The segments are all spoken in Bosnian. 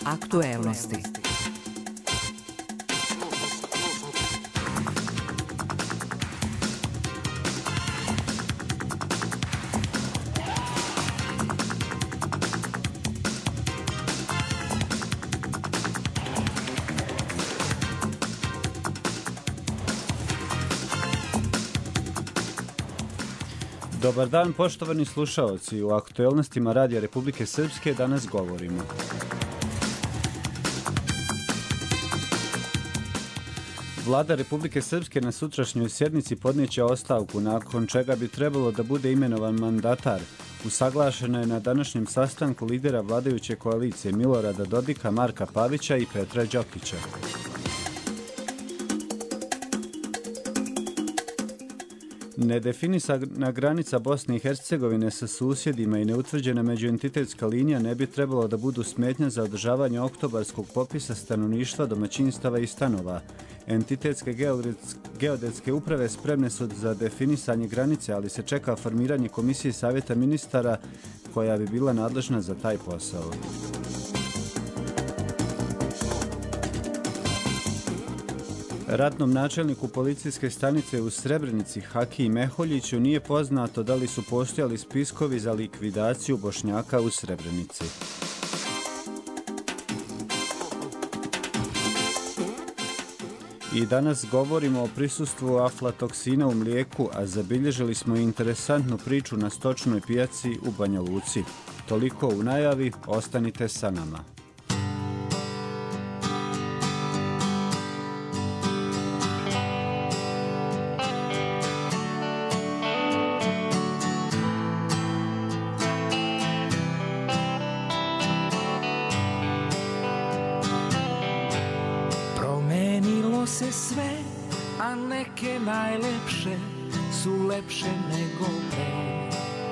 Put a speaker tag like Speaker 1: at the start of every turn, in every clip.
Speaker 1: Aktuelnosti.
Speaker 2: Dobar dan, poštovani slušaoci. U aktuelnostima Radija Republike Srpske danas govorimo. Vlada Republike Srpske na sutrašnjoj sjednici podnijeće ostavku, nakon čega bi trebalo da bude imenovan mandatar. Usaglašeno je na današnjem sastanku lidera vladajuće koalicije Milorada Dodika, Marka Pavića i Petra Đokića. Nedefinisana granica Bosne i Hercegovine sa susjedima i neutvrđena međuentitetska linija ne bi trebalo da budu smetnja za održavanje oktobarskog popisa stanovništva, domaćinstava i stanova. Entitetske geodetske uprave spremne su za definisanje granice, ali se čeka formiranje komisije savjeta ministara koja bi bila nadležna za taj posao. Ratnom načelniku policijske stanice u Srebrenici, Hakiji Meholjiću, nije poznato da li su postojali spiskovi za likvidaciju Bošnjaka u Srebrenici. I danas govorimo o prisustvu aflatoksina u mlijeku, a zabilježili smo i interesantnu priču na stočnoj pijaci u Banja Luci. Toliko u najavi, ostanite sa nama.
Speaker 3: Sve, a neke najlepše su lepše nego pre.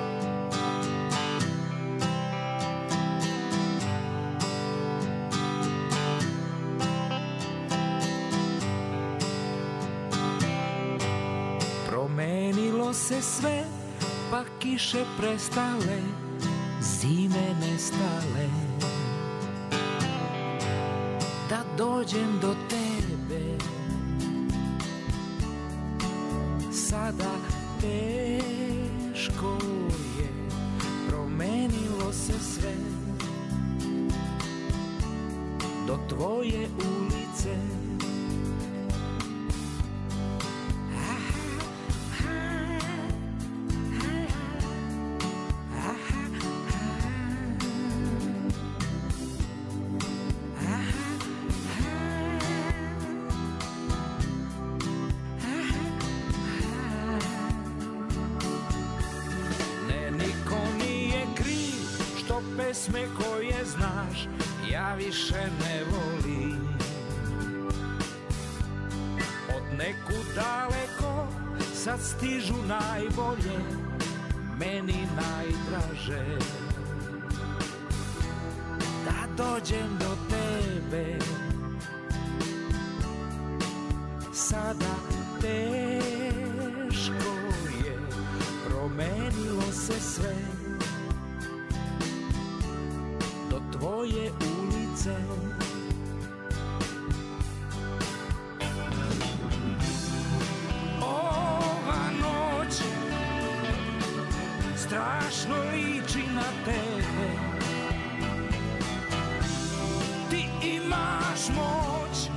Speaker 3: Promenilo se sve, pa kiše prestale, zime nestale. Da dođem do tebe, sada teško je, promenilo se sve, do tvoje ulice. Pesme koje znaš, ja više ne volim. Od nekud daleko sad stižu najbolje, meni najdraže. Da dođem do tebe, sada teško je, promenilo se sve, tvoje ulice. Ova noć strašno liči na tebe. Ti imaš moć,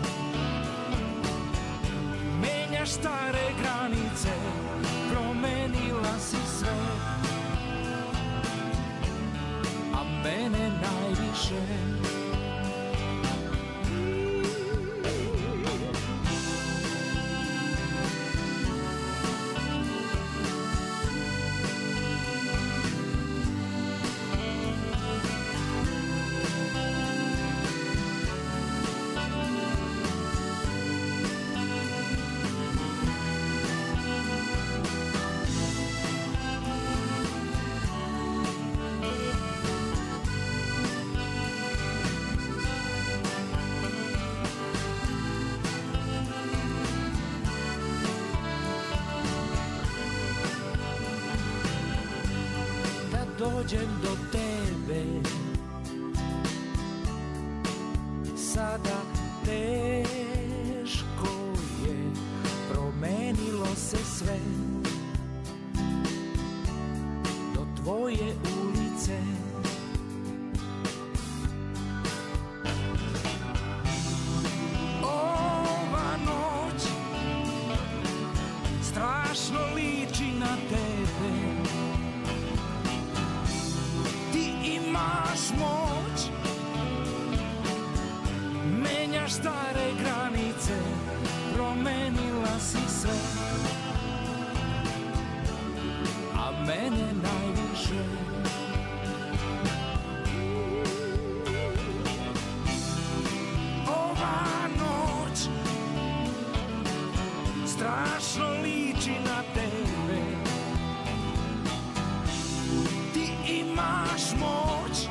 Speaker 3: menjaš stare granice, promenila si sve, a mene najviše. dođem do tebe, sada teško je, promenilo se sve do tvoje ulice. Ova noć strašno liči na tebe. Ti imaš moć, menjaš stare granice, promenila si sve, a mene najviše. Ova noć strašno liči na tebe. Ti imaš moć,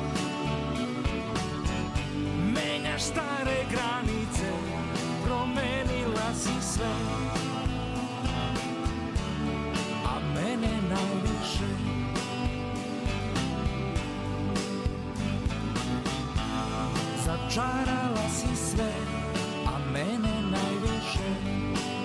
Speaker 3: menjaš stare granice, promenila si sve, a mene najviše. Začarala si sve, a mene najviše.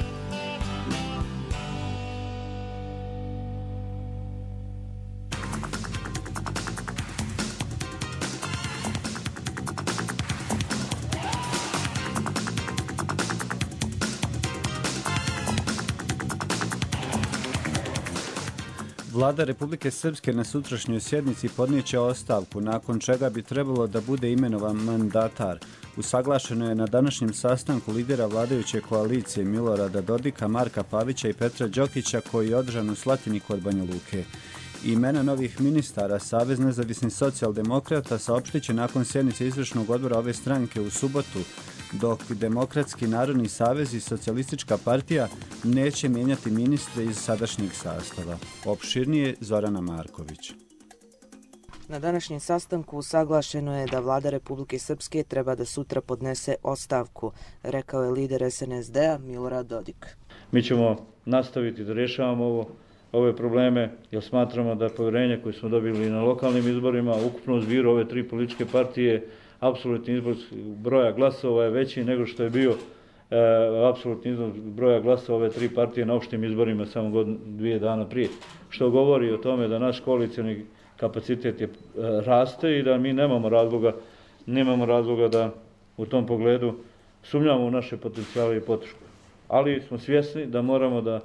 Speaker 2: Vlada Republike Srpske na sutrašnjoj sjednici podnijeće ostavku, nakon čega bi trebalo da bude imenovan mandatar. Usaglašeno je na današnjem sastanku lidera vladajuće koalicije Milorada Dodika, Marka Pavića i Petra Đokića, koji je održan u Slatini kod Banja Luke. Imena novih ministara Savez nezavisnih socijaldemokrata saopštit će nakon sjednice izvršnog odbora ove stranke u subotu, dok Demokratski narodni savez i Socijalistička partija neće mijenjati ministre iz sadašnjeg sastava. Opširnije Zorana Marković.
Speaker 1: Na današnjem sastanku usaglašeno je da vlada Republike Srpske treba da sutra podnese ostavku, rekao je lider SNSD-a Milorad Dodik.
Speaker 4: Mi ćemo nastaviti da rješavamo ove probleme, jer smatramo da povjerenje koje smo dobili na lokalnim izborima, ukupno zbiru ove tri političke partije, apsolutni izbor broja glasova je veći nego što je bio apsolutni izbor broja glasova ove tri partije na opštim izborima samo 2 dana prije. Što govori o tome da naš koalicioni kapacitet je raste i da mi nemamo razloga da u tom pogledu sumnjamo u naše potencijale i podršku. Ali smo svjesni da moramo da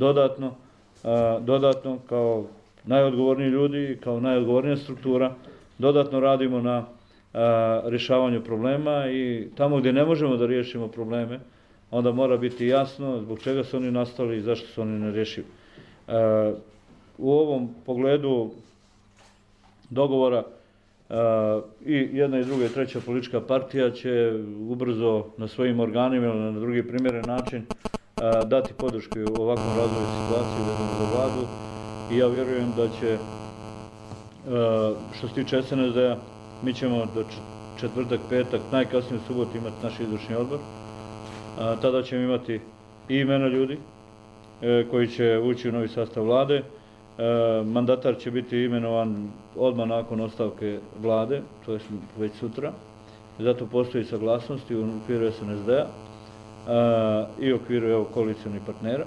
Speaker 4: dodatno kao najodgovorniji ljudi, kao najodgovornija struktura, dodatno radimo na rješavanju problema i tamo gdje ne možemo da riješimo probleme, onda mora biti jasno zbog čega su oni nastali i zašto su oni nerješivi. U ovom pogledu dogovora i jedna i druga i treća politička partija će ubrzo na svojim organima ili na drugi primjeren način dati podršku u ovakvom razvoju situaciji vezano za vladu i ja vjerujem da će, što se tiče SNSD-a, mi ćemo do četvrtak, petak, najkasnije u subotu imati naš izvršni odbor. Tada ćemo imati i imena ljudi koji će ući u novi sastav vlade. Mandatar će biti imenovan odmah nakon ostavke vlade, to je već sutra. Zato postoji saglasnost u okviru SNSD-a i u okviru koalicionih partnera.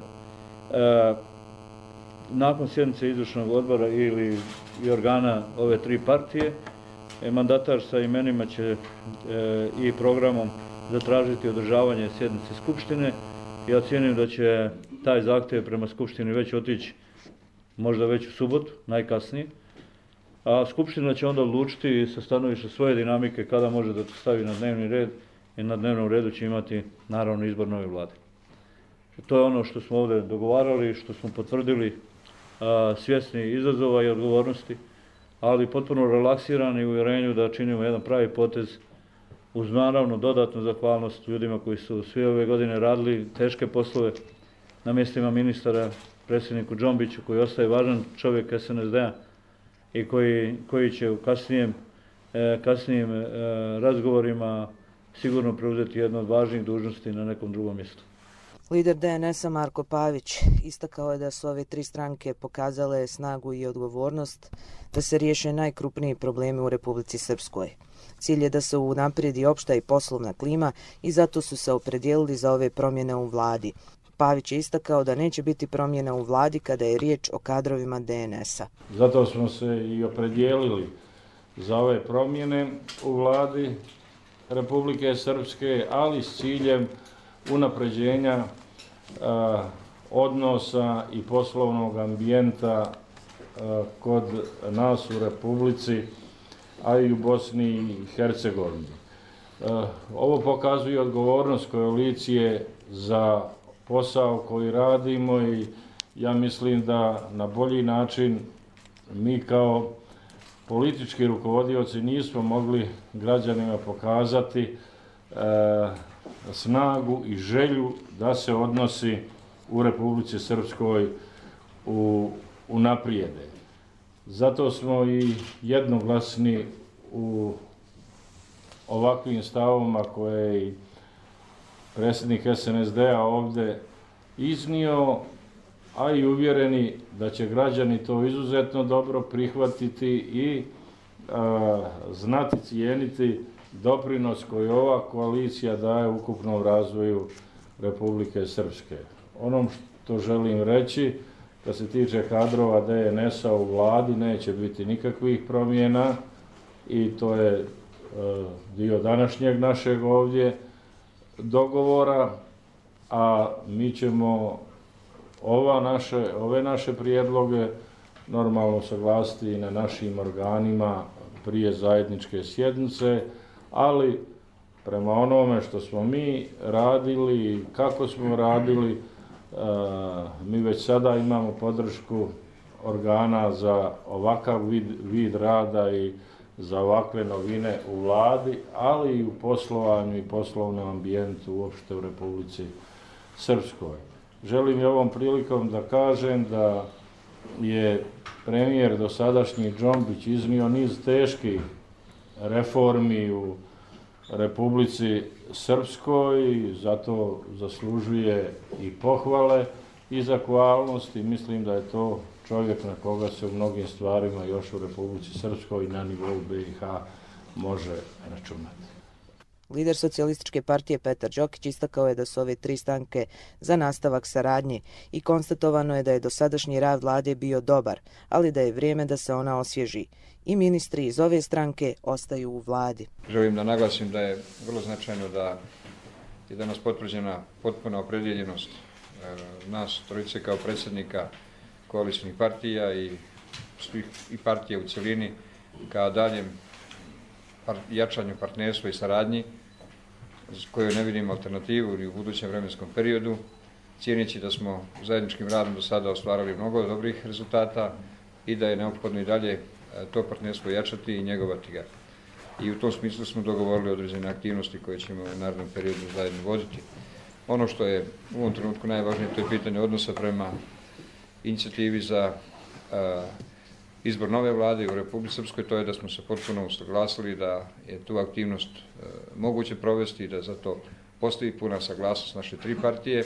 Speaker 4: Nakon sjednice izvršnog odbora ili organa ove tri partije, mandatar sa imenima će i programom zatražiti održavanje sjednice Skupštine. Ja cijenim da će taj zahtjev prema Skupštini već otići možda već u subotu, najkasnije. A Skupština će onda odlučiti sa stanovišta svoje dinamike kada može da to stavi na dnevni red i na dnevnom redu će imati naravno izbor nove vlade. To je ono što smo ovdje dogovarali, što smo potvrdili, svjesni izazova i odgovornosti, ali potpuno relaksirani u uvjerenju da činimo jedan pravi potez uz naravno dodatnu zahvalnost ljudima koji su sve ove godine radili teške poslove na mjestima ministara, predsjedniku Džombiću koji ostaje važan čovjek SNSD-a i koji će u kasnijim razgovorima sigurno preuzeti jednu od važnijih dužnosti na nekom drugom mjestu.
Speaker 1: Lider DNS-a Marko Pavić istakao je da su ove tri stranke pokazale snagu i odgovornost da se riješe najkrupniji problemi u Republici Srpskoj. Cilj je da se unaprijedi opšta i poslovna klima i zato su se opredijelili za ove promjene u vladi. Pavić je istakao da neće biti promjena u vladi kada je riječ o kadrovima DNS-a.
Speaker 5: Zato smo se i opredijelili za ove promjene u vladi Republike Srpske, ali s ciljem unapređenja odnosa i poslovnog ambijenta kod nas u Republici, a i u Bosni i Hercegovini. Ovo pokazuje odgovornost koalicije za posao koji radimo i ja mislim da na bolji način mi kao politički rukovodioci nismo mogli građanima pokazati snagu i želju da se odnosi u Republici Srpskoj unaprijede. Zato smo i jednoglasni u ovakvim stavovima koje je i predsjednik SNSD-a ovdje iznio, a i uvjereni da će građani to izuzetno dobro prihvatiti i znati cijeniti doprinos koji ova koalicija daje ukupnom razvoju Republike Srpske. Ono što želim reći, kad se tiče kadrova DNS-a u vladi, neće biti nikakvih promjena i to je dio današnjeg našeg ovdje dogovora, a mi ćemo ove naše prijedloge normalno saglasiti i na našim organima prije zajedničke sjednice, ali prema onome što smo mi radili i kako smo radili, mi već sada imamo podršku organa za ovakav vid rada i za ovakve novine u vladi, ali i u poslovanju i poslovnom ambijentu uopšte u Republici Srpskoj. Želim i ovom prilikom da kažem da je premijer dosadašnji Džombić iznio niz teških reformi u Republici Srpskoj, zato zaslužuje i pohvale i zahvalnosti. Mislim da je to čovjek na koga se u mnogim stvarima još u Republici Srpskoj i na nivou BiH može računati.
Speaker 1: Lider Socijalističke partije Petar Đokić istakao je da su ove tri stranke za nastavak saradnje i konstatovano je da je dosadašnji rad vlade bio dobar, ali da je vrijeme da se ona osvježi. I ministri iz ove stranke ostaju u vladi.
Speaker 6: Želim da naglasim da je vrlo značajno da je danas potvrđena potpuna opredjeljenost nas trojice kao predsjednika koalicijnih partija i partije u cjelini ka daljem jačanju partnerstva i saradnji koju ne vidimo alternativu ni u budućem vremenskom periodu, cijeneći da smo zajedničkim radom do sada ostvarili mnogo dobrih rezultata i da je neophodno i dalje to partnerstvo jačati i njegovati ga. I u tom smislu smo dogovorili određene aktivnosti koje ćemo u narednom periodu zajedno voditi. Ono što je u ovom trenutku najvažnije, to je pitanje odnosa prema inicijativi za izbor nove vlade u Republici Srpskoj, to je da smo se potpuno usaglasili da je tu aktivnost moguće provesti i da zato postoji puna saglasnost naše tri partije.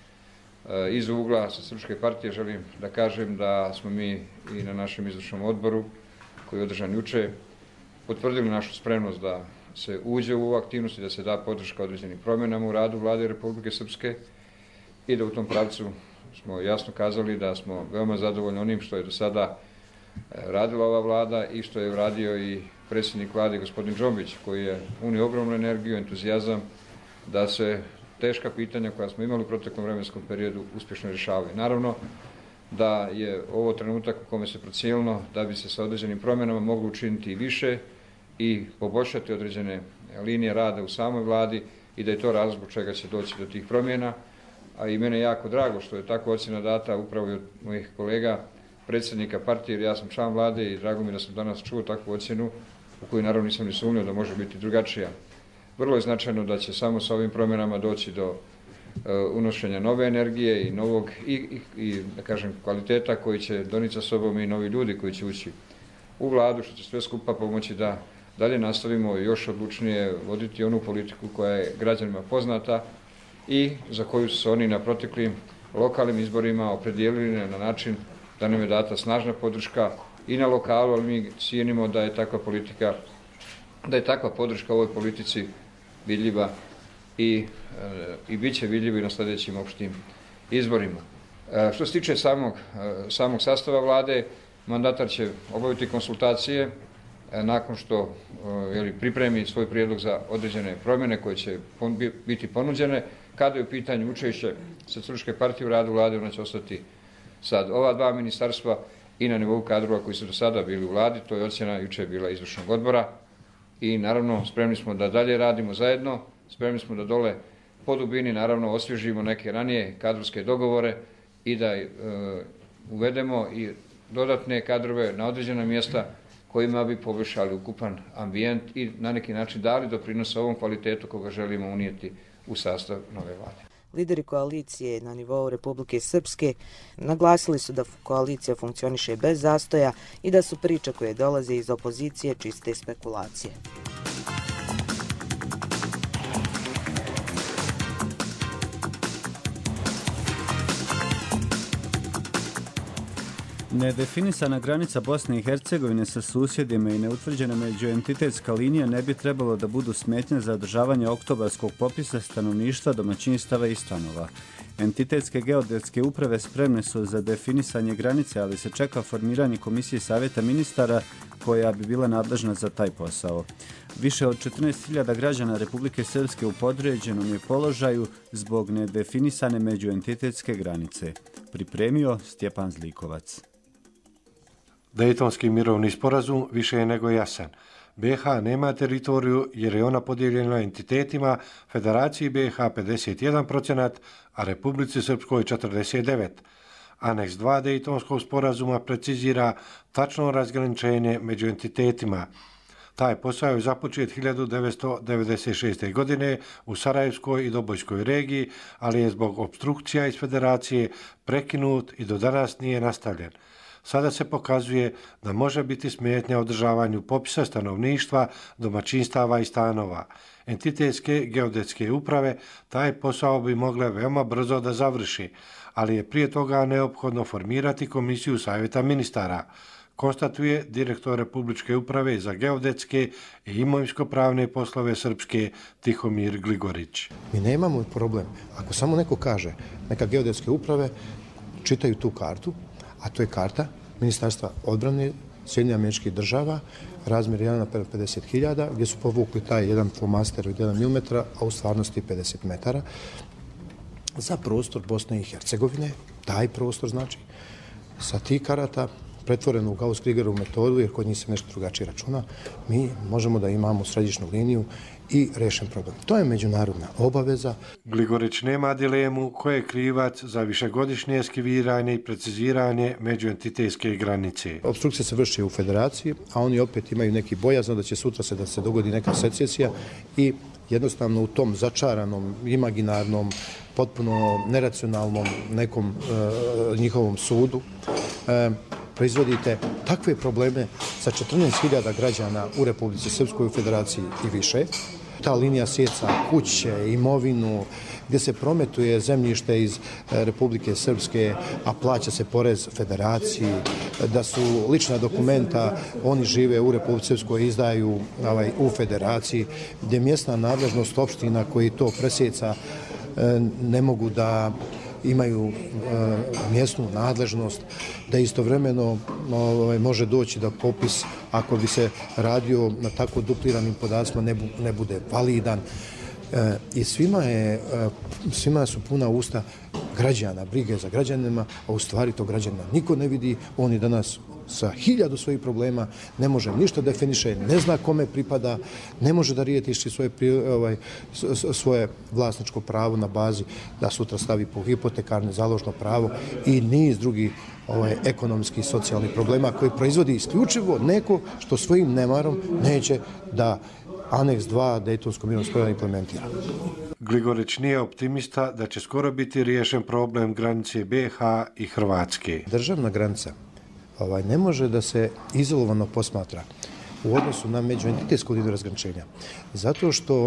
Speaker 6: Iz ugla sa Srpske partije želim da kažem da smo mi i na našem izvršnom odboru, koji je održan juče, potvrdili našu spremnost da se uđe u ovu aktivnost i da se da podrška određenim promjenama u radu vlade Republike Srpske i da u tom pravcu smo jasno kazali da smo veoma zadovoljni onim što je do sada radila ova vlada i što je uradio i predsjednik vlade gospodin Džombić, koji je unio ogromnu energiju, entuzijazam da se teška pitanja koja smo imali u proteklom vremenskom periodu uspješno rješavaju. Naravno da je ovo trenutak u kome se procijenilo da bi se sa određenim promjenama moglo učiniti i više i poboljšati određene linije rada u samoj vladi i da je to razlog zbog čega će doći do tih promjena. A i mene je jako drago što je takva ocjena data upravo i od mojih kolega predsjednika partije, jer ja sam član vlade i drago mi da sam danas čuo takvu ocjenu u koju naravno nisam ni sumnjao da može biti drugačija. Vrlo je značajno da će samo sa ovim promjenama doći do unošenja nove energije i novog i da kažem kvaliteta koji će doniti sa sobom i novi ljudi koji će ući u vladu, što će sve skupa pomoći da dalje nastavimo još odlučnije voditi onu politiku koja je građanima poznata i za koju su se oni na proteklim lokalnim izborima opredijelili na način da nam je data snažna podrška i na lokalu, ali mi cijenimo da je takva politika da je takva podrška ovoj politici vidljiva i bit će vidljiva i na sljedećim opštim izborima. Što se tiče samog sastava vlade, mandatar će obaviti konsultacije nakon što pripremi svoj prijedlog za određene promjene koje će biti ponuđene. Kada je u pitanju učešće Socijalističke partije u radu vlade, ona će ostati sad ova dva ministarstva i na nivou kadrova koji su do sada bili u vladi. To je ocjena jučer bila izvršnog odbora i naravno spremni smo da dalje radimo zajedno, spremni smo da dole po dubini naravno osvježimo neke ranije kadrovske dogovore i da uvedemo i dodatne kadrove na određena mjesta kojima bi poboljšali ukupan ambijent i na neki način dali doprinos ovom kvalitetu koga želimo unijeti u sastav nove vlade.
Speaker 1: Lideri koalicije na nivou Republike Srpske naglasili su da koalicija funkcioniše bez zastoja i da su priče koje dolaze iz opozicije čiste spekulacije.
Speaker 2: Nedefinisana granica Bosne i Hercegovine sa susjedima i neutvrđena međuentitetska linija ne bi trebalo da budu smetnje za održavanje oktobarskog popisa stanovništva, domaćinstava i stanova. Entitetske geodetske uprave spremne su za definisanje granice, ali se čeka formiranje komisije Savjeta ministara koja bi bila nadležna za taj posao. Više od 14.000 građana Republike Srpske u podređenom je položaju zbog nedefinisane međuentitetske granice. Pripremio Stjepan Zlikovac.
Speaker 7: Dejtonski mirovni sporazum više je nego jasan. BiH nema teritoriju jer je ona podijeljena entitetima, Federaciji BiH 51%, a Republici Srpskoj 49%. Aneks 2 Dejtonskog sporazuma precizira tačno razgraničenje među entitetima. Taj posao je započet 1996. godine u Sarajevskoj i Dobojskoj regiji, ali je zbog opstrukcija iz Federacije prekinut i do danas nije nastavljen. Sada se pokazuje da može biti smetnja održavanju popisa stanovništva, domaćinstava i stanova. Entitetske geodetske uprave taj posao bi mogle veoma brzo da završi, ali je prije toga neophodno formirati komisiju Savjeta ministara, konstatuje direktor Republičke uprave za geodetske i imovinsko-pravne poslove Srpske Tihomir Gligorić.
Speaker 8: Mi nemamo problem. Ako samo neko kaže, neka geodetske uprave čitaju tu kartu, a to je karta Ministarstva odbrane Sjedinjenih Američkih Država, razmjer 1:50.000, gdje su povukli taj jedan flomaster od 1 mm, a u stvarnosti 50 metara, za prostor Bosne i Hercegovine, taj prostor znači, sa tih karata, pretvoreno u Gauss-Kriegerovu metodu, jer kod njih se nešto drugačije računa, mi možemo da imamo središnju liniju i rešen problem. To je međunarodna obaveza.
Speaker 7: Gligorić nema dilemu ko je krivac za višegodišnje eskiviranje i preciziranje međuentitetske granice.
Speaker 8: Obstrukcija se vrši u Federaciji, a oni opet imaju neki bojazan da će sutra da se dogodi neka secesija i jednostavno u tom začaranom, imaginarnom, potpuno neracionalnom nekom njihovom sudu proizvodite takve probleme sa 14.000 građana u Republici Srpskoj, u Federaciji i više. Ta linija sjeca kuće, imovinu, gdje se prometuje zemljište iz Republike Srpske, a plaća se porez Federaciji, da su lična dokumenta, oni žive u Republici Srpskoj, izdaju u Federaciji, gdje mjesna nadležnost opština koji to presjeca ne mogu da imaju mjesnu nadležnost, da istovremeno može doći da popis, ako bi se radio na tako dupliranim podacima, ne bude validan. I svima su puna usta građana, brige za građanima, a u stvari to građanima niko ne vidi. On je danas sa 1000 svojih problema, ne može ništa definiše, ne zna kome pripada, ne može da riješi svoje vlasničko pravo na bazi da sutra stavi po hipotekarne založno pravo i niz drugih ekonomskih i socijalnih problema koji proizvodi isključivo neko što svojim nemarom neće da Aneks 2 Dejtonskog mirovnog sporazuma implementira.
Speaker 7: Gligorić nije optimista da će skoro biti riješen problem granice BiH i Hrvatske.
Speaker 8: Državna granica ne može da se izolovano posmatra u odnosu na međuentitetsku liniju razgraničenja. Zato što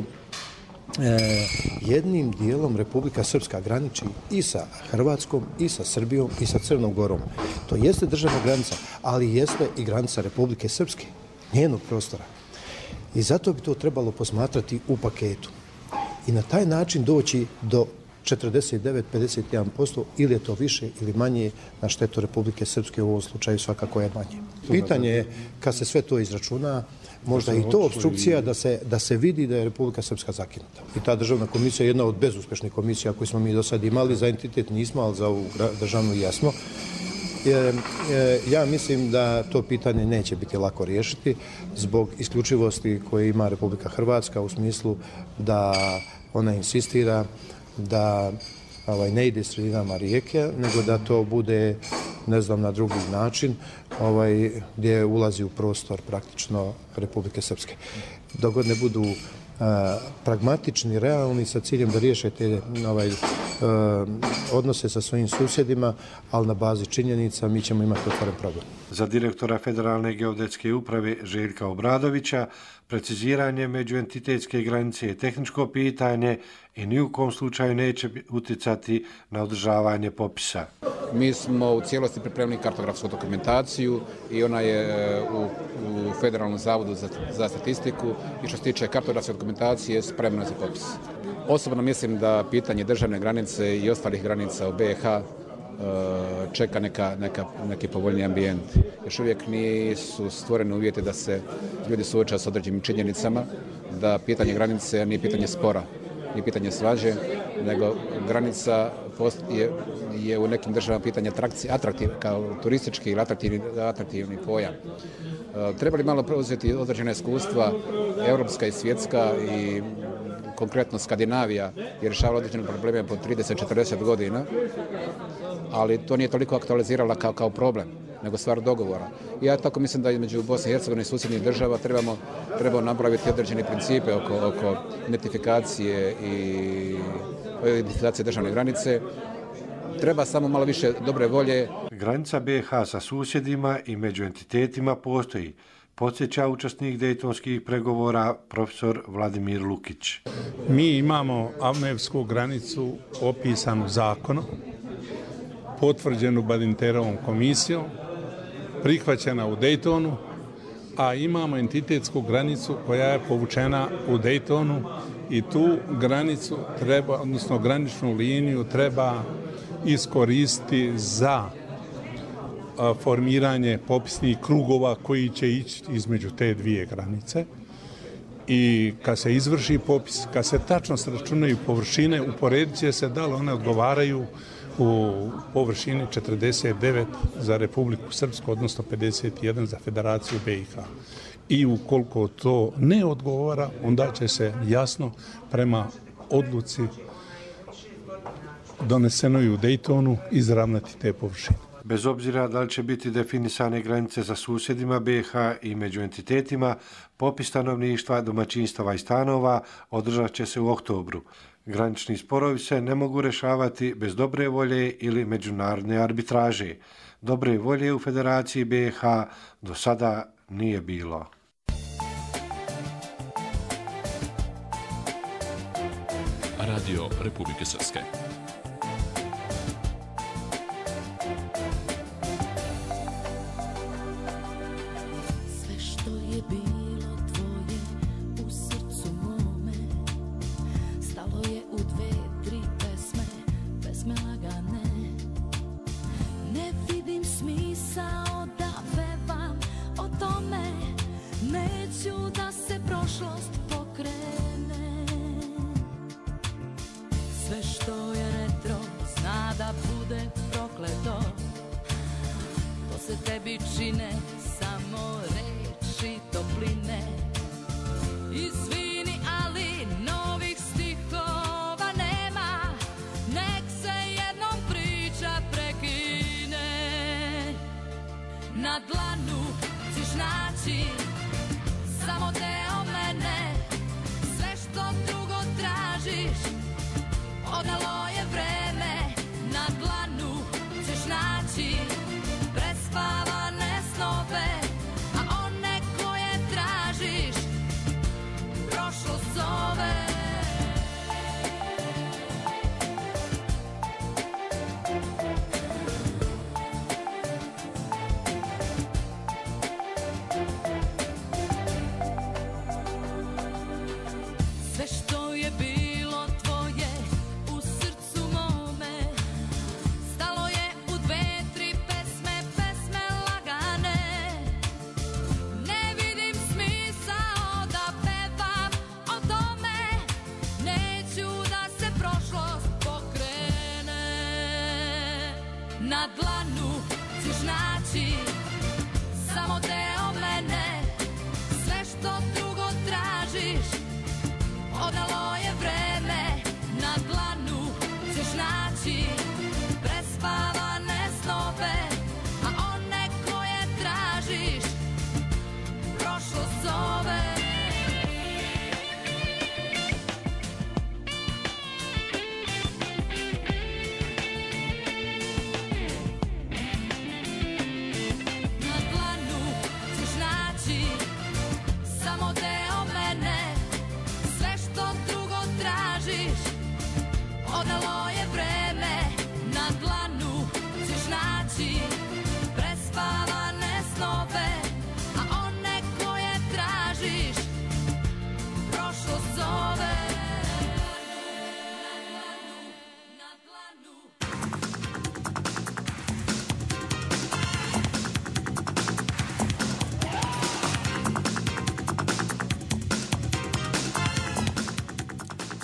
Speaker 8: jednim dijelom Republika Srpska graniči i sa Hrvatskom, i sa Srbijom, i sa Crnom Gorom. To jeste državna granica, ali jeste i granica Republike Srpske, njenog prostora. I zato bi to trebalo posmatrati u paketu. I na taj način doći do 49-51% ili je to više ili manje na štetu Republike Srpske, u ovom slučaju svakako je manje. Pitanje je, kad se sve to izračuna, možda i to opstrukcija da se vidi da je Republika Srpska zakinuta. I ta državna komisija je jedna od bezuspešnih komisija koju smo mi do sad imali, za entitet nismo, ali za ovu državnu jesmo. Ja mislim da to pitanje neće biti lako riješiti zbog isključivosti koje ima Republika Hrvatska u smislu da ona insistira da ne ide sredinama rijeke, nego da to bude, ne znam, na drugi način, gdje ulazi u prostor praktično Republike Srpske. Dok god ne budu pragmatični, realni, sa ciljem da riješe te odnose sa svojim susjedima, ali na bazi činjenica mi ćemo imati otvoren problem.
Speaker 7: Za direktora Federalne geodetske uprave Željka Obradovića preciziranje međuentitetske granice je tehničko pitanje i ni u kom slučaju neće utjecati na održavanje popisa.
Speaker 9: Mi smo u cijelosti pripremili kartografsku dokumentaciju i ona je u Federalnom zavodu za statistiku i što se tiče kartografske dokumentacije spremna za popis. Osobno mislim da pitanje državne granice i ostalih granica u BiH čeka neki povoljni ambijent. Još uvijek nisu stvoreni uvjeti da se ljudi suočavaju s određenim činjenicama, da pitanje granice nije pitanje spora, nije pitanje svađe, nego granica je u nekim državama pitanje atraktivno, kao turistički ili atraktivni pojam. Treba li malo preuzeti određene iskustva, europska i svjetska i konkretno Skandinavija je rješavala određene probleme po 30-40 godina, ali to nije toliko aktualizirala kao problem, nego stvar dogovora. Ja tako mislim da između Bosne i Hercegovine i susjednih država trebamo napraviti određene principe oko identifikacije državne granice. Treba samo malo više dobre volje.
Speaker 7: Granica BiH sa susjedima i među entitetima postoji, podsjeća učesnik dejtonskih pregovora profesor Vladimir Lukić.
Speaker 10: Mi imamo Avnojevsku granicu opisanu zakonom, potvrđenu Badinterovom komisijom, prihvaćena u Dejtonu, a imamo entitetsku granicu koja je povučena u Dejtonu i tu granicu treba, odnosno graničnu liniju treba iskoristiti za formiranje popisnih krugova koji će ići između te dvije granice. I kad se izvrši popis, kad se tačno sračunaju površine, uporedit će se da li one odgovaraju u površini 49 za Republiku Srpsku, odnosno 51 za Federaciju BiH. I ukoliko to ne odgovara, onda će se jasno prema odluci donesenoj u Dejtonu izravnati te površine.
Speaker 7: Bez obzira da li će biti definisane granice sa susjedima BiH i među entitetima, popis stanovništva, domaćinstava i stanova održat će se u oktobru. Granični sporovi se ne mogu rješavati bez dobre volje ili međunarodne arbitraže. Dobre volje u Federaciji BiH do sada nije bilo.
Speaker 11: Radio Republike Srpske.
Speaker 12: Na dlanu ćeš naći samo deo mene, sve što drugo tražiš odnelo je vreme. Na dlanu ćeš naći prespavane snove, a on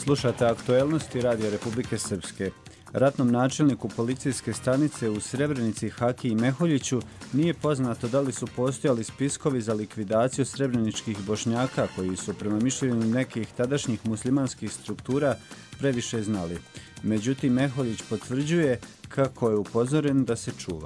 Speaker 2: Slušate aktuelnosti Radija Republike Srpske. Ratnom načelniku policijske stanice u Srebrenici Hakiji Meholjiću nije poznato da li su postojali spiskovi za likvidaciju srebreničkih Bošnjaka koji su prema mišljenju nekih tadašnjih muslimanskih struktura previše znali. Međutim, Meholjić potvrđuje kako je upozoren da se čuva.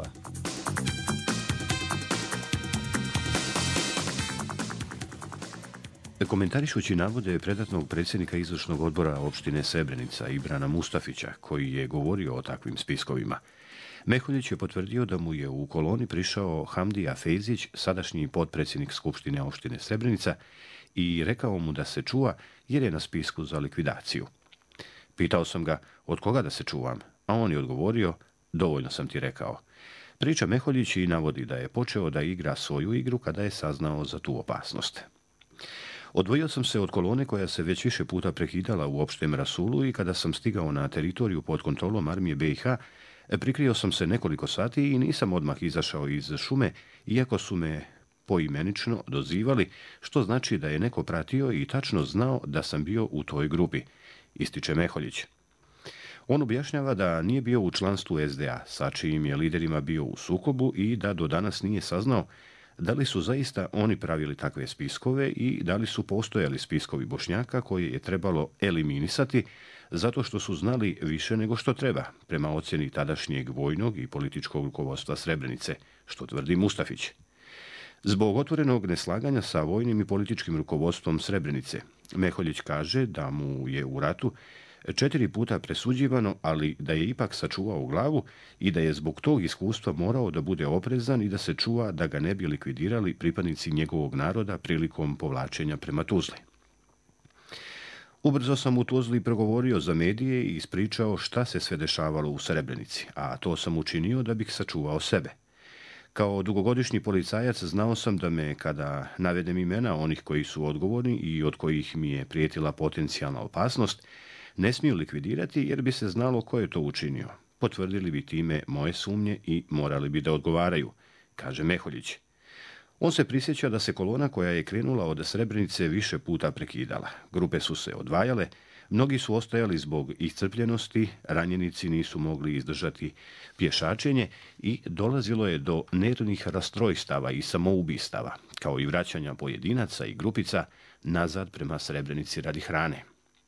Speaker 13: Komentarišući navode predatnog predsjednika izvršnog odbora opštine Srebrenica Ibrana Mustafića, koji je govorio o takvim spiskovima, Meholjić je potvrdio da mu je u koloni prišao Hamdija Fejzić, sadašnji potpredsjednik Skupštine opštine Srebrenica, i rekao mu da se čuva jer je na spisku za likvidaciju. Pitao sam ga od koga da se čuvam, a on je odgovorio, dovoljno sam ti rekao. Priča Meholjić i navodi da je počeo da igra svoju igru kada je saznao za tu opasnost. Odvojio sam se od kolone koja se već više puta prekidala u opštem rasulu i kada sam stigao na teritoriju pod kontrolom armije BiH, prikrio sam se nekoliko sati i nisam odmah izašao iz šume, iako su me poimenično dozivali, što znači da je neko pratio i tačno znao da sam bio u toj grupi, ističe Meholjić. On objašnjava da nije bio u članstvu SDA, sa čijim je liderima bio u sukobu i da do danas nije saznao da li su zaista oni pravili takve spiskove i da li su postojali spiskovi Bošnjaka koje je trebalo eliminisati zato što su znali više nego što treba, prema ocjeni tadašnjeg vojnog i političkog rukovodstva Srebrenice, što tvrdi Mustafić. Zbog otvorenog neslaganja sa vojnim i političkim rukovodstvom Srebrenice, Meholjić kaže da mu je u ratu 4 puta presuđivano, ali da je ipak sačuvao glavu i da je zbog tog iskustva morao da bude oprezan i da se čuva da ga ne bi likvidirali pripadnici njegovog naroda prilikom povlačenja prema Tuzli. Ubrzo sam u Tuzli progovorio za medije i ispričao šta se sve dešavalo u Srebrenici, a to sam učinio da bih sačuvao sebe. Kao dugogodišnji policajac znao sam da me, kada navedem imena onih koji su odgovorni i od kojih mi je prijetila potencijalna opasnost, ne smiju likvidirati jer bi se znalo ko je to učinio. Potvrdili bi time moje sumnje i morali bi da odgovaraju, kaže Meholjić. On se prisjeća da se kolona koja je krenula od Srebrenice više puta prekidala. Grupe su se odvajale, mnogi su ostajali zbog iscrpljenosti, ranjenici nisu mogli izdržati pješačenje i dolazilo je do nervnih rastrojstava i samoubistava, kao i vraćanja pojedinaca i grupica nazad prema Srebrenici radi hrane.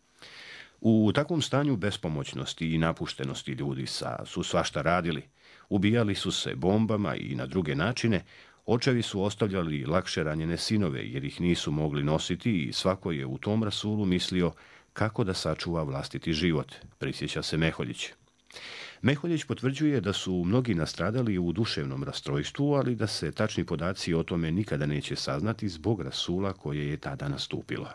Speaker 13: U takvom stanju bespomoćnosti i napuštenosti ljudi su svašta radili, ubijali su se bombama i na druge načine, očevi su ostavljali lakše ranjene sinove jer ih nisu mogli nositi i svako je u tom rasulu mislio kako da sačuva vlastiti život, prisjeća se Meholjić. Meholjić potvrđuje da su mnogi nastradali u duševnom rastrojstvu, ali da se tačni podaci o tome nikada neće saznati zbog rasula koje je tada nastupilo.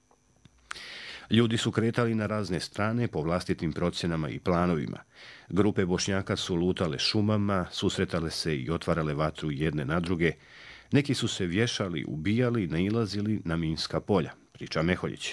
Speaker 13: Ljudi su kretali na razne strane po vlastitim procjenama i planovima. Grupe Bošnjaka su lutale šumama, susretale se i otvarale vatru jedne na druge. Neki su se vješali, ubijali, nailazili na minska polja, priča Meholjić.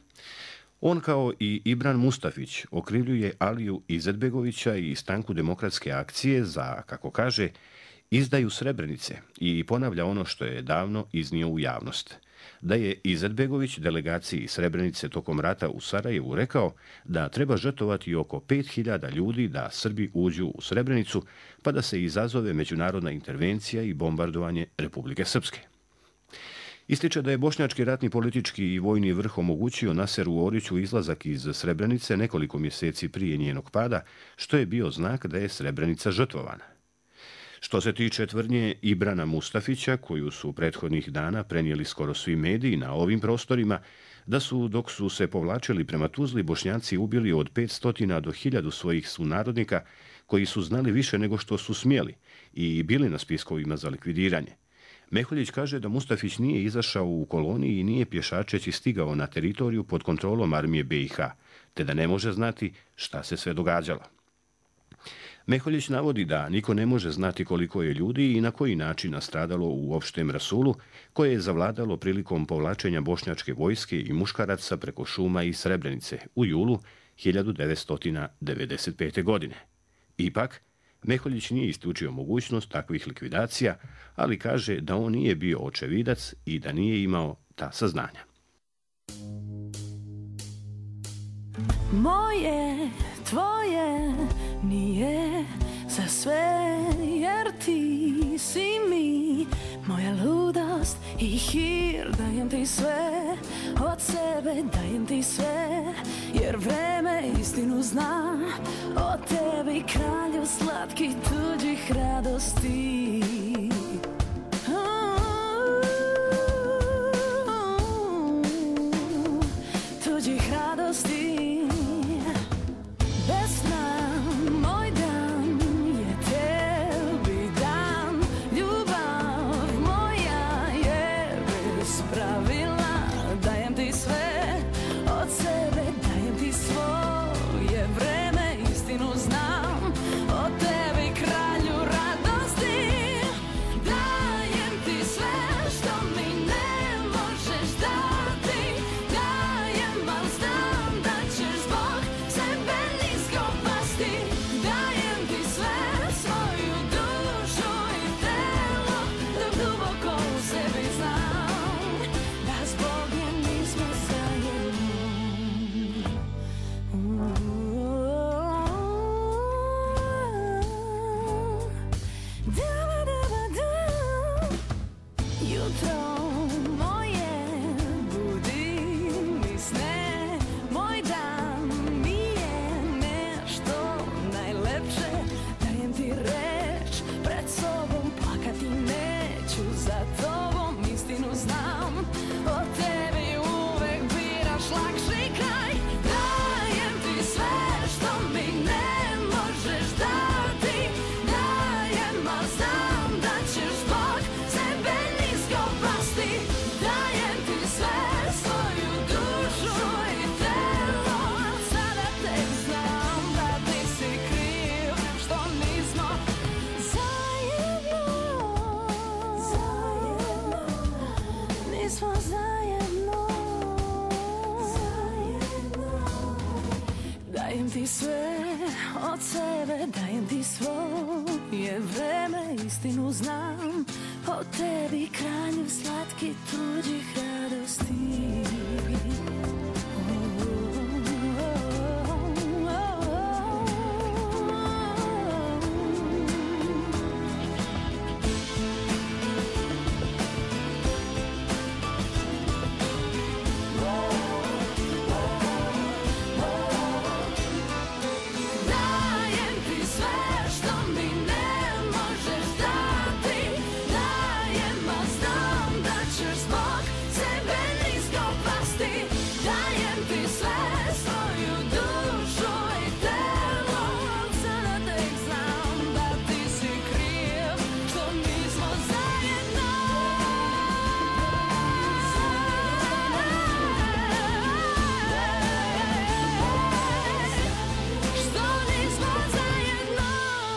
Speaker 13: On kao i Ibran Mustafić okrivljuje Aliju Izetbegovića i Stranku demokratske akcije za, kako kaže, izdaju Srebrenice i ponavlja ono što je davno iznio u javnost. Da je Izetbegović delegaciji Srebrenice tokom rata u Sarajevu rekao da treba žrtvovati oko 5000 ljudi da Srbi uđu u Srebrenicu pa da se izazove međunarodna intervencija i bombardovanje Republike Srpske. Ističe da je bošnjački ratni politički i vojni vrh omogućio Naseru Oriću izlazak iz Srebrenice nekoliko mjeseci prije njenog pada, što je bio znak da je Srebrenica žrtvovana. Što se tiče tvrdnje Ibrana Mustafića, koju su prethodnih dana prenijeli skoro svi mediji na ovim prostorima, da su, dok su se povlačili prema Tuzli, Bošnjaci ubili od 500 do 1000 svojih sunarodnika, koji su znali više nego što su smjeli i bili na spiskovima za likvidiranje. Meholjić kaže da Mustafić nije izašao u koloni i nije pješačeći stigao na teritoriju pod kontrolom armije BiH, te da ne može znati šta se sve događalo. Meholjić navodi da niko ne može znati koliko je ljudi i na koji način nastradalo u opštem rasulu, koje je zavladalo prilikom povlačenja bošnjačke vojske i muškaraca preko šuma i Srebrenice u julu 1995. godine. Ipak, Meholjić nije isključio mogućnost takvih likvidacija, ali kaže da on nije bio očevidac i da nije imao ta saznanja.
Speaker 14: moje, tvoje nije za sve, jer ti si mi moja ludost i hir. Dajem ti sve od sebe, dajem ti sve, jer vreme istinu zna o tebi, kralju slatkih tuđih radosti. Tuđih radosti. Bez sna moj dan je tebi dan. Ljubav moja je bez pravila. Dajem ti sve od sebe, dajem ti svoje vreme, istinu znam o tebi, kralju radosti. Dajem ti sve što mi ne možeš dati. Dajem, al znam da ćeš zbog sebe nisko pasti. Dajem ti sve, svoju dušu i telo, dok duboko u sebi znam da zbog nje nismo zajedno. Jutro moje, budi mi sne, moj dan mi je nešto najlepše. Dajem ti reč pred sobom, plakati neću za tobom, istinu znam o tebi, uvek biraš lakši kraj. Dajem ti sve što mi ne možeš dati. Dajem, al znam da ćeš zbog sebe nisko pasti. Dajem ti sve, svoju dušu i telo, al sada tek znam da ti si kriv što nismo zajedno. Nismo zajedno. Dajem ti sve od sebe, dajem ti svoje vreme, istinu znam o tebi, kralju slatki tuđih radosti. Dajem ti sve što mi ne možeš dati. Dajem, al znam da ćeš zbog sebe nisko pasti. Dajem ti sve, svoju dušu i telo, al sada tek znam da ti si kriv što nismo zajedno. Što nismo zajedno.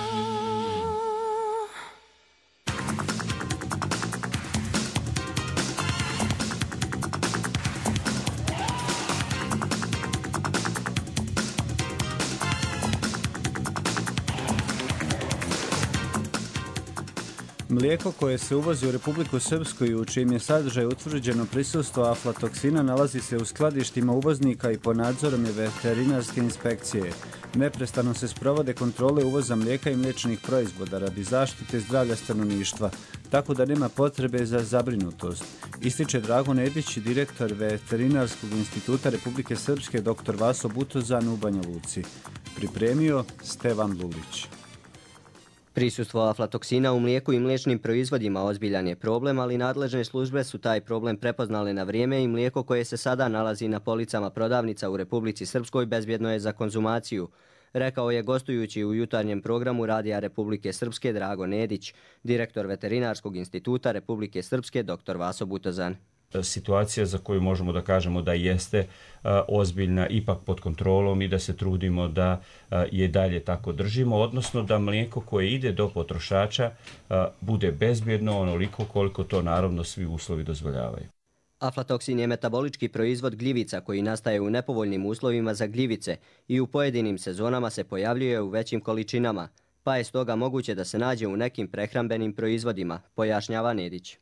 Speaker 2: Mlijeko koje se uvozi u Republiku Srpsku i u čijem je sadržaj utvrđeno prisustvo aflatoksina nalazi se u skladištima uvoznika i pod nadzorom je veterinarske inspekcije. Neprestano se sprovode kontrole uvoza mlijeka i mliječnih proizvoda radi zaštite zdravlja stanovništva, tako da nema potrebe za zabrinutost, ističe Drago Nedić, direktor Veterinarskog instituta Republike Srpske dr. Vaso Butozan u Banja Luci. Pripremio Stevan Lulić.
Speaker 15: Prisustvo aflatoksina u mlijeku i mliječnim proizvodima ozbiljan je problem, ali nadležne službe su taj problem prepoznale na vrijeme i mlijeko koje se sada nalazi na policama prodavnica u Republici Srpskoj bezbjedno je za konzumaciju, rekao je gostujući u jutarnjem programu Radija Republike Srpske Drago Nedić, direktor Veterinarskog instituta Republike Srpske dr. Vaso Butozan.
Speaker 16: Situacija za koju možemo da kažemo da jeste ozbiljna, ipak pod kontrolom i da se trudimo da je dalje tako držimo, odnosno da mlijeko koje ide do potrošača bude bezbjedno onoliko koliko to naravno svi uslovi dozvoljavaju.
Speaker 15: Aflatoksin je metabolički proizvod gljivica koji nastaje u nepovoljnim uslovima za gljivice i u pojedinim sezonama se pojavljuje u većim količinama, pa je stoga moguće da se nađe u nekim prehrambenim proizvodima, pojašnjava Nedić.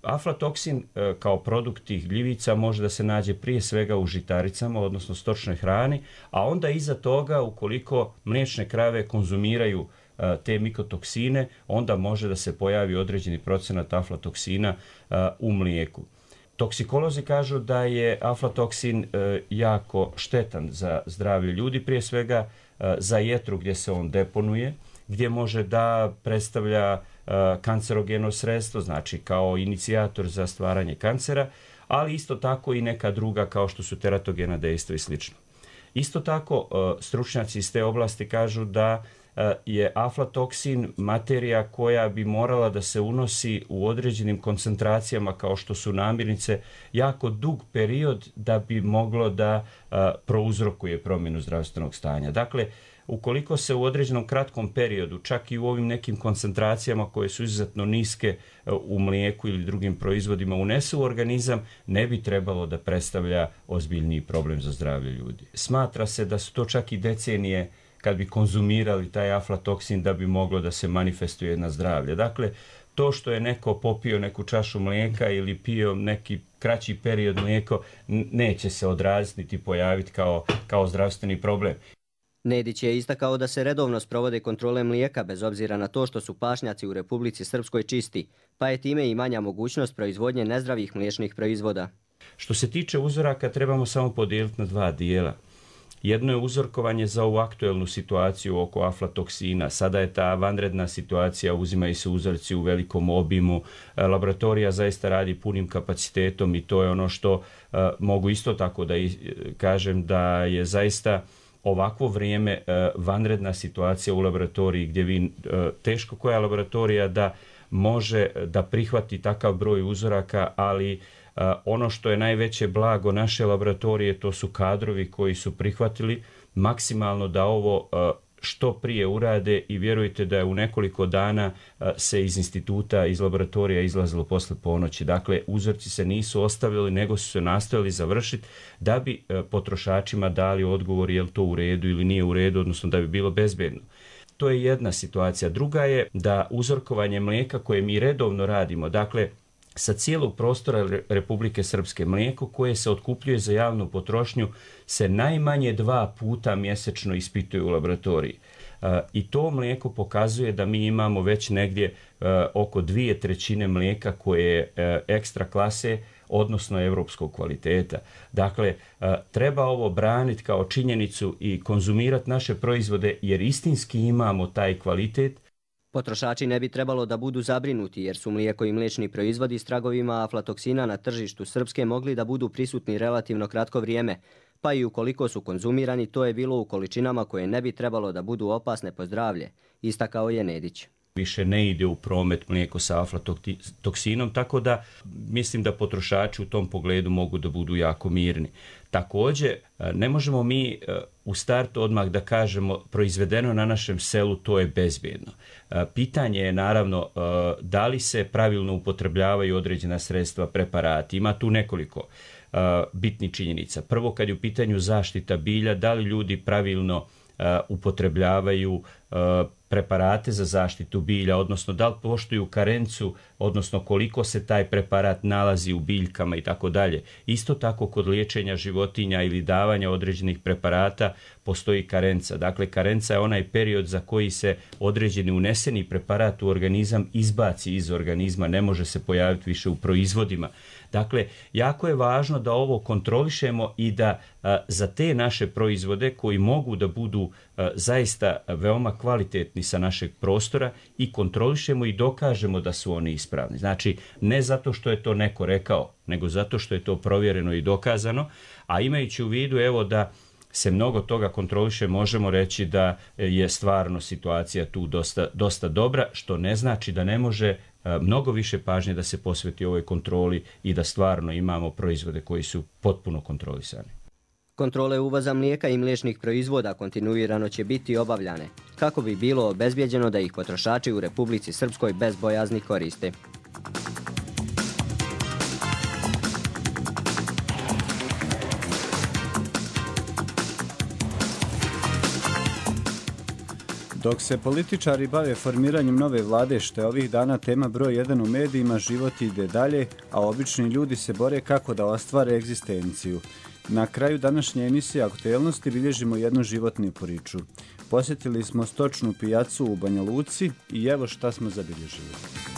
Speaker 16: Aflatoksin kao produkt tih gljivica može da se nađe prije svega u žitaricama, odnosno stočnoj hrani, a onda iza toga ukoliko mliječne krave konzumiraju te mikotoksine, onda može da se pojavi određeni procenat aflatoksina u mlijeku. Toksikolozi kažu da je aflatoksin jako štetan za zdravlje ljudi, prije svega za jetru gdje se on deponuje, gdje može da predstavlja kancerogeno sredstvo, znači kao inicijator za stvaranje kancera, ali isto tako i neka druga kao što su teratogena dejstva i sl. Isto tako stručnjaci iz te oblasti kažu da je aflatoksin materija koja bi morala da se unosi u određenim koncentracijama kao što su namirnice jako dug period da bi moglo da prouzrokuje promjenu zdravstvenog stanja. Dakle, ukoliko se u određenom kratkom periodu, čak i u ovim nekim koncentracijama koje su izuzetno niske u mlijeku ili drugim proizvodima unese u organizam, ne bi trebalo da predstavlja ozbiljniji problem za zdravlje ljudi. Smatra se da su to čak i decenije kad bi konzumirali taj aflatoksin da bi moglo da se manifestuje na zdravlje. Dakle, to što je neko popio neku čašu mlijeka ili pio neki kraći period mlijeko neće se odraziti niti pojaviti kao zdravstveni problem.
Speaker 15: Nedić je istakao da se redovno sprovode kontrole mlijeka bez obzira na to što su pašnjaci u Republici Srpskoj čisti, pa je time i manja mogućnost proizvodnje nezdravih mliječnih proizvoda.
Speaker 16: Što se tiče uzoraka, trebamo samo podijeliti na dva dijela. Jedno je uzorkovanje za ovu aktuelnu situaciju oko aflatoksina. Sada je ta vanredna situacija, uzimaju se uzorci u velikom obimu. Laboratorija zaista radi punim kapacitetom i to je ono što mogu isto tako da kažem da je zaista ovakvo vrijeme vanredna situacija u laboratoriji gdje vi teško koja laboratorija da može da prihvati takav broj uzoraka, ali ono što je najveće blago naše laboratorije to su kadrovi koji su prihvatili maksimalno da ovo što prije urade i vjerujte da je u nekoliko dana se iz instituta, iz laboratorija izlazilo posle ponoći. Dakle, uzorci se nisu ostavili, nego su se nastojali završiti da bi potrošačima dali odgovor je li to u redu ili nije u redu, odnosno da bi bilo bezbedno. To je jedna situacija. Druga je da uzorkovanje mlijeka koje mi redovno radimo, dakle, sa cijelog prostora Republike Srpske mlijeko koje se otkupljuje za javnu potrošnju se najmanje 2 puta mjesečno ispituje u laboratoriji. I to mlijeko pokazuje da mi imamo već negdje oko 2/3 mlijeka koje je ekstra klase, odnosno evropskog kvaliteta. Dakle, treba ovo braniti kao činjenicu i konzumirati naše proizvode jer istinski imamo taj kvalitet.
Speaker 15: Potrošači ne bi trebalo da budu zabrinuti jer su mlijeko i mliječni proizvodi s tragovima aflatoksina na tržištu Srpske mogli da budu prisutni relativno kratko vrijeme, pa i ukoliko su konzumirani to je bilo u količinama koje ne bi trebalo da budu opasne po zdravlje, istakao je Nedić.
Speaker 16: Više ne ide u promet mlijeko sa aflatoksinom, tako da mislim da potrošači u tom pogledu mogu da budu jako mirni. Također, ne možemo mi u startu odmah da kažemo proizvedeno na našem selu to je bezbjedno. Pitanje je naravno da li se pravilno upotrebljavaju određena sredstva, preparati. Ima tu nekoliko bitnih činjenica. Prvo, kad je u pitanju zaštita bilja, da li ljudi pravilno upotrebljavaju preparate za zaštitu bilja, odnosno da li poštuju karencu, odnosno koliko se taj preparat nalazi u biljkama i tako dalje. Isto tako kod liječenja životinja ili davanja određenih preparata postoji karenca. Dakle, karenca je onaj period za koji se određeni uneseni preparat u organizam izbaci iz organizma, ne može se pojaviti više u proizvodima. Dakle, jako je važno da ovo kontrolišemo i da za te naše proizvode koji mogu da budu zaista veoma kvalitetni sa našeg prostora i kontrolišemo i dokažemo da su oni ispravni. Znači, ne zato što je to neko rekao, nego zato što je to provjereno i dokazano, a imajući u vidu evo da se mnogo toga kontroliše, možemo reći da je stvarno situacija tu dosta dobra, što ne znači da ne može mnogo više pažnje da se posveti ovoj kontroli i da stvarno imamo proizvode koji su potpuno kontrolisani.
Speaker 15: Kontrole uvoza mlijeka i mliječnih proizvoda kontinuirano će biti obavljane, kako bi bilo obezbijeđeno da ih potrošači u Republici Srpskoj bez bojazni koriste.
Speaker 2: Dok se političari bave formiranjem nove vlade, što je ovih dana tema broj 1 u medijima, život ide dalje, a obični ljudi se bore kako da ostvare egzistenciju. Na kraju današnje emisije Aktuelnosti bilježimo jednu životnu priču. Posjetili smo stočnu pijacu u Banja Luci i evo šta smo zabilježili.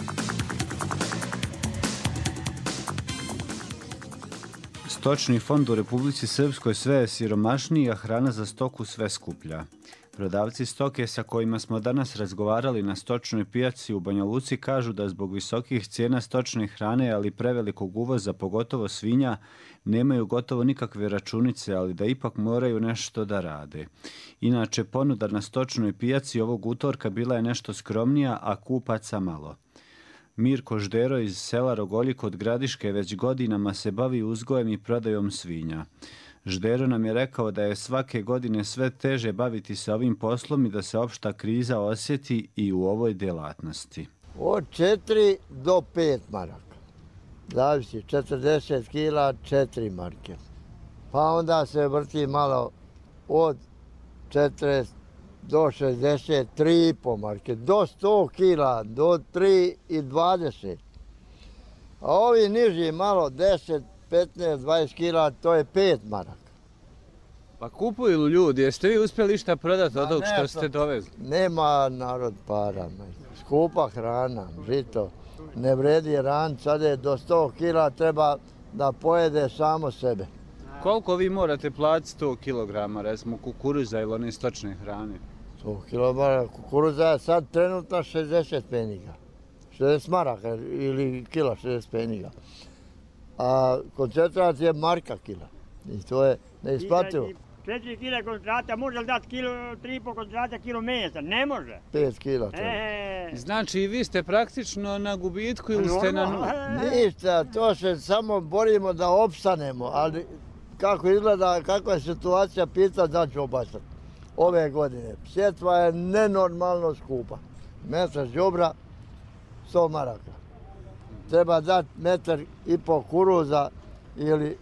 Speaker 2: Stočni fond u Republici Srpskoj sve je siromašniji, a hrana za stoku sve skuplja. Prodavci stoke sa kojima smo danas razgovarali na stočnoj pijaci u Banja Luci kažu da zbog visokih cijena stočne hrane, ali prevelikog uvoza, pogotovo svinja, nemaju gotovo nikakve računice, ali da ipak moraju nešto da rade. Inače, ponuda na stočnoj pijaci ovog utorka bila je nešto skromnija, a kupaca malo. Mirko Ždero iz sela Rogolji kod Gradiške već godinama se bavi uzgojem i prodajom svinja. Ždero nam je rekao da je svake godine sve teže baviti se ovim poslom i da se opšta kriza osjeti i u ovoj djelatnosti.
Speaker 17: Od 4 do 5 maraka. Zavisi, 40 kila, 4 marke. Pa onda se vrti malo od 40 do 60, 3,5 marke, do 100 kila, do 3,20. A ovi niži malo 10, 15, 20 kila, to je 5 maraka.
Speaker 18: Pa kupuju ljudi, jeste vi uspjeli išta prodati od ovog što ste dovezli?
Speaker 17: Nema narod para, skupa hrana, žito, ne vredi ran, sad je do 100 kila, treba da pojede samo sebe.
Speaker 18: Koliko vi morate platiti 100 kilograma, recimo kukuruza ili one stočne hrane?
Speaker 17: 100 kilograma kukuruza je sad trenutno 60 peniga, 60 maraka ili kila 60 peniga. A koncentrat je marka kila i to je neisplativo.
Speaker 19: 4 kila koncentrata, može li dati 3,5 koncentrata kilo mesa? Ne može.
Speaker 17: 5 kila treba.
Speaker 18: Znači i vi ste praktično na gubitku ili ste na nulu?
Speaker 17: Ništa, to se samo borimo da opstanemo, ali kako izgleda, kakva je situacija, pita da ću obastati. Ove godine sjetva je nenormalno skupa. Metar đubra 100 maraka. Treba dati 1,5 metra kuruza ili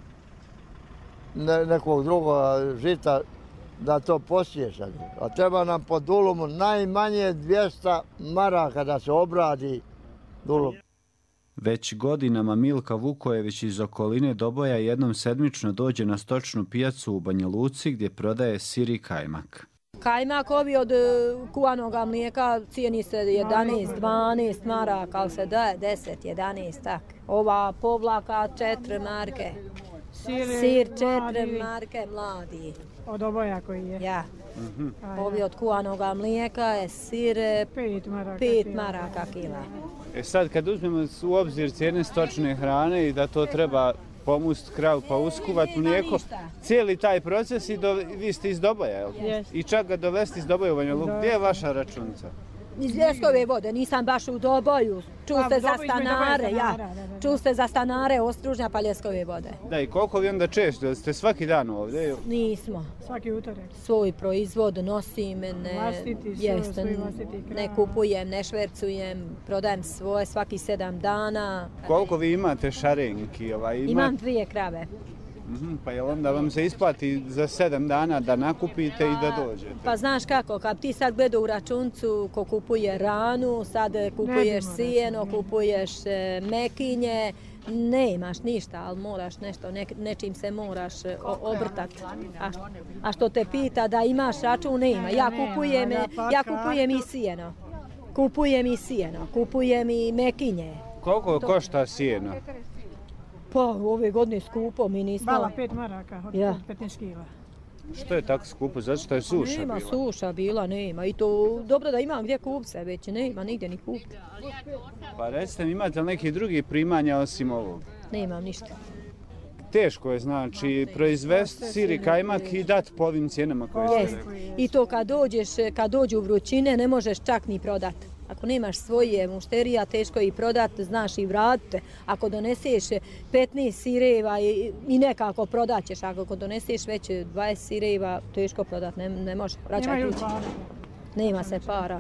Speaker 17: nekog drugog žita da to posiješ. A treba nam po dulumu najmanje 200 maraka da se obradi dulum.
Speaker 2: Već godinama Milka Vukojević iz okoline Doboja jednom sedmično dođe na stočnu pijacu u Banja Luci gdje prodaje sir i kajmak.
Speaker 20: Kajmak ovi od kuvanog mlijeka cijeni se 11, 12 maraka, ali se daje 10, 11, tak. Ova povlaka 4 marke. Sir 4 marke mladi.
Speaker 21: Od oboja koji je?
Speaker 20: Ja. Ovi od kuvanog mlijeka je sir 5 maraka kila.
Speaker 18: Sad kad uzmemo u obzir cijene stočne hrane i da to treba pomust krav pa uskuvat mlijeko, cijeli taj proces i vi ste iz Doboja, jel? I čak ga dovesti iz Doboja u Banja Luku. Gdje je vaša računica?
Speaker 20: Iz Ljeskove vode, nisam baš u Doboju. Čuste za stanare, Čuste za stanare Ostružnja pa Ljeskove vode.
Speaker 18: Da, i koliko vi onda često? Ste svaki dan ovdje?
Speaker 20: Nismo.
Speaker 21: Svaki utorak.
Speaker 20: Svoj proizvod nosim, ne kupujem, ne švercujem, prodajem svoje svaki 7 dana.
Speaker 18: Koliko vi imate šarenki?
Speaker 20: Imam 2 krave.
Speaker 18: Pa jel onda vam se isplati za 7 dana da nakupite i da dođete?
Speaker 20: Pa znaš kako, kad ti sad gleda u računcu ko kupuje ranu, sad kupuješ sijeno, kupuješ mekinje, nemaš ništa, ali moraš nešto, nečim se moraš obrtati. A što te pita da imaš račun, nema. Ja kupujem i sijeno. Kupujem i mekinje.
Speaker 18: Koliko košta sijeno?
Speaker 20: Pa ove godine skupo, mi nismo...
Speaker 21: Bala 5 maraka, od 15 kila.
Speaker 18: Što je tako skupo? Zato što je suša bila?
Speaker 20: Nema suša bila, nema. I to dobro da imam gdje kupiti se, već nema nigdje ni kupiti.
Speaker 18: Pa recite mi, imate li neki drugi primanja osim ovog?
Speaker 20: Nemam ništa.
Speaker 18: Teško je, znači, proizvesti sir i kajmak i dati po ovim cijenama koje ste rekli.
Speaker 20: I to kad dođu vrućine ne možeš čak ni prodati. Ako nemaš svoje mušterija, teško je i prodati, znaš i vratite. Ako doneseš 15 sireva i nekako prodat ćeš, ako doneseš već 20 sireva, teško prodati, ne može. Vraćaj kući. Nema se para.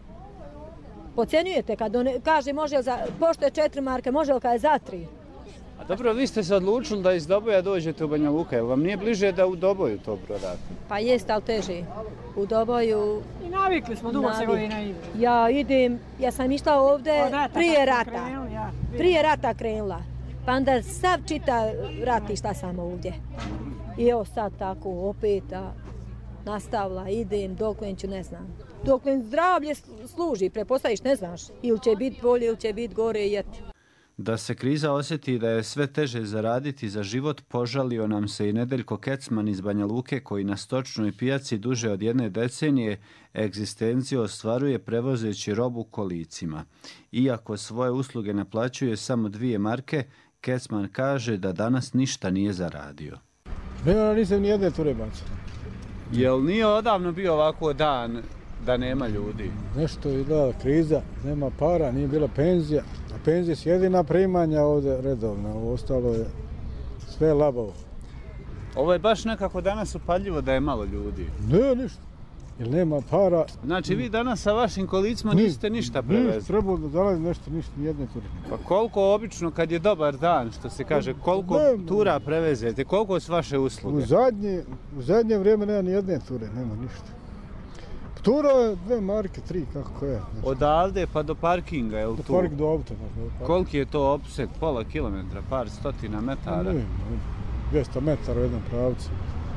Speaker 20: Pocijenjujete kad kaže može li za, pošto je 4 marke, može li kad je za 3?
Speaker 18: A dobro, vi ste se odlučili da iz Doboja dođete u Banja Luka, jel vam nije bliže da u Doboju to prodate?
Speaker 20: Pa jest, ali teže. U Doboju...
Speaker 21: I navikli smo, dugo se godina ide.
Speaker 20: Ja sam išla ovdje prije rata. Prije rata krenula. Pa onda sav čita rat išla sam ovdje. I evo sad tako opet nastavila, idem, doklen ću, ne znam. Doklen zdravlje služi, prepostaviš, ne znaš. Ili će biti bolje, ili će biti gore, jeti.
Speaker 2: Da se kriza osjeti i da je sve teže zaraditi za život, požalio nam se i Nedeljko Kecman iz Banja Luke, koji na stočnoj pijaci duže od 1 decenije egzistenciju ostvaruje prevozeći robu kolicima. Iako svoje usluge naplaćuje samo 2 marke, Kecman kaže da danas ništa nije zaradio.
Speaker 3: Nisam ni jedne ture bacio.
Speaker 18: Jel nije odavno bio ovako dan da nema ljudi?
Speaker 3: Nešto je da, kriza, nema para, nije bila penzija. A penzija je jedina primanja ovdje redovna, ovo ostalo je sve labavo.
Speaker 18: Ovo je baš nekako danas upadljivo da je malo ljudi.
Speaker 3: Ne, ništa. Jer nema para.
Speaker 18: Znači vi danas sa vašim kolicima niste ništa prevezli?
Speaker 3: Ništa, trebalo da dolazi nešto, ništa, nijedne ture.
Speaker 18: Pa koliko obično kad je dobar dan, što se kaže, koliko tura prevezete, koliko su vaše usluge?
Speaker 3: U zadnje vrijeme nema nijedne ture, nema ništa. Tura je 2 marke, 3, kako je. Znači.
Speaker 18: Odavde pa do parkinga, je li tu?
Speaker 3: Parking do auta.
Speaker 18: Koliki je to opseg? Pola kilometra, par stotina metara?
Speaker 3: 200 metara u jednom pravcu.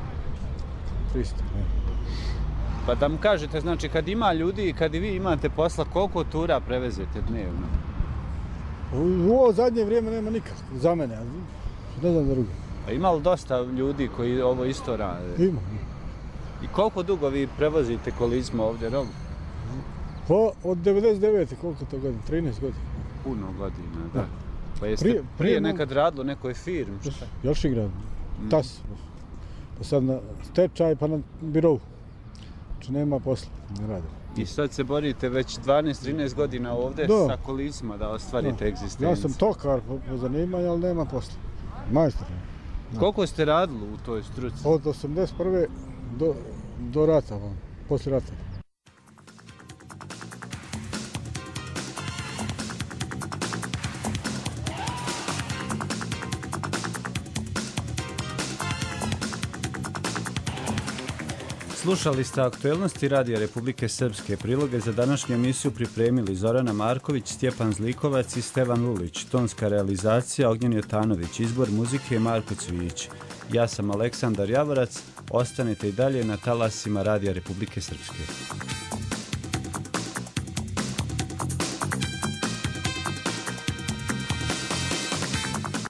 Speaker 3: 300, ne.
Speaker 18: Pa da mu kažete, znači kad ima ljudi i kad i vi imate posla, koliko tura prevezete dnevno?
Speaker 3: U ovo zadnje vrijeme nema nikako, za mene, ne znam za druge.
Speaker 18: A ima li dosta ljudi koji ovo isto rade?
Speaker 3: Ima.
Speaker 18: I koliko dugo vi prevozite kolicima ovdje robu?
Speaker 3: Pa od 99. koliko to godina? 13 godina.
Speaker 18: Puno godina, da. Pa jeste prije nekad radilo nekoj firmi?
Speaker 3: Jošigrad, TAS. Pa sad na stečaj pa na birovu. Znači nema posla, ne radi.
Speaker 18: I sad se borite već 12-13 godina ovdje sa kolicima da ostvarite egzistenciju?
Speaker 3: Ja sam tokar po zanimanju, ali nema posla. Majstor.
Speaker 18: Koliko ste radili u toj struci?
Speaker 3: Od 81. do rata, poslije rata.
Speaker 2: Slušali ste aktuelnosti Radija Republike Srpske. Priloge za današnju emisiju pripremili Zorana Marković, Stjepan Zlikovac i Stevan Lulić. Tonska realizacija Ognjen Jotanović. Izbor muzike Marko Cvijić. Ja sam Aleksandar Javorac. Ostanite i dalje na talasima Radija Republike Srpske.